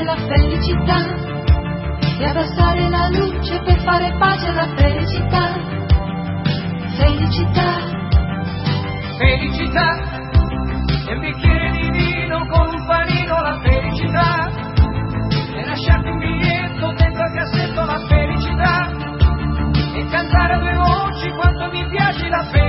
cercare la felicità e abbassare la luce per fare pace alla felicità. Felicità, felicità, e un bicchiere di vino con un panino, la felicità, e lasciarti un biglietto dentro al cassetto, la felicità, e cantare a due voci quanto mi piace la felicità.